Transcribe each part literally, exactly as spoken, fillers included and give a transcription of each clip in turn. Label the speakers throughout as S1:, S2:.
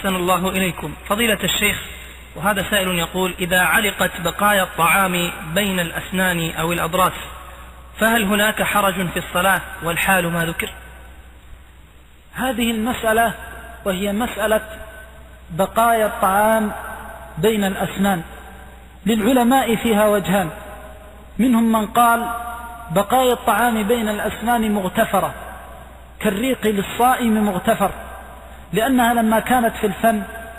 S1: أحسن الله إليكم فضيلة الشيخ، وهذا سائل يقول: إذا علقت بقايا الطعام بين الأسنان أو الأضراس فهل هناك حرج في الصلاة والحال ما ذكر؟
S2: هذه المسألة وهي مسألة بقايا الطعام بين الأسنان للعلماء فيها وجهان، منهم من قال بقايا الطعام بين الأسنان مغتفرة كالريق للصائم مغتفر، لأنها لما كانت في الفم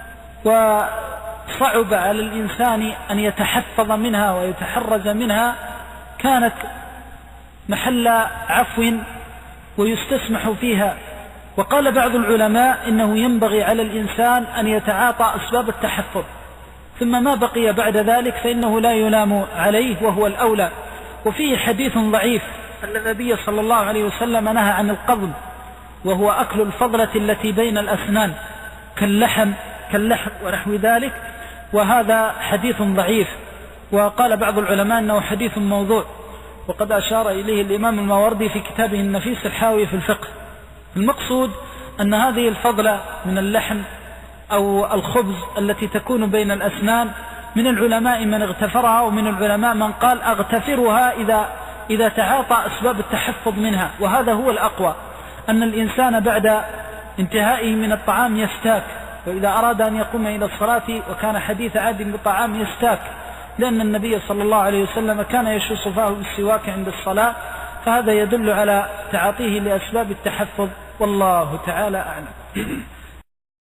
S2: وصعب على الإنسان أن يتحفظ منها ويتحرز منها كانت محل عفو ويستسمح فيها. وقال بعض العلماء إنه ينبغي على الإنسان أن يتعاطى أسباب التحفظ، ثم ما بقي بعد ذلك فإنه لا يلام عليه وهو الأولى. وفيه حديث ضعيف أن النبي صلى الله عليه وسلم نهى عن القضم، وهو أكل الفضلة التي بين الأسنان كاللحم كاللحم ونحو ذلك، وهذا حديث ضعيف. وقال بعض العلماء أنه حديث موضوع، وقد أشار إليه الإمام الماوردي في كتابه النفيس الحاوي في الفقه. المقصود أن هذه الفضلة من اللحم أو الخبز التي تكون بين الأسنان من العلماء من اغتفرها، ومن العلماء من قال أغتفرها إذا, إذا تعاطى أسباب التحفظ منها. وهذا هو الأقوى، أن الإنسان بعد انتهائه من الطعام يستاك، وإذا أراد أن يقوم إلى الصلاة وكان حديث عهد بالطعام يستاك، لأن النبي صلى الله عليه وسلم كان يشص فاه بالسواك عند الصلاة، فهذا يدل على تعاطيه لأسباب التحفظ، والله تعالى أعلم.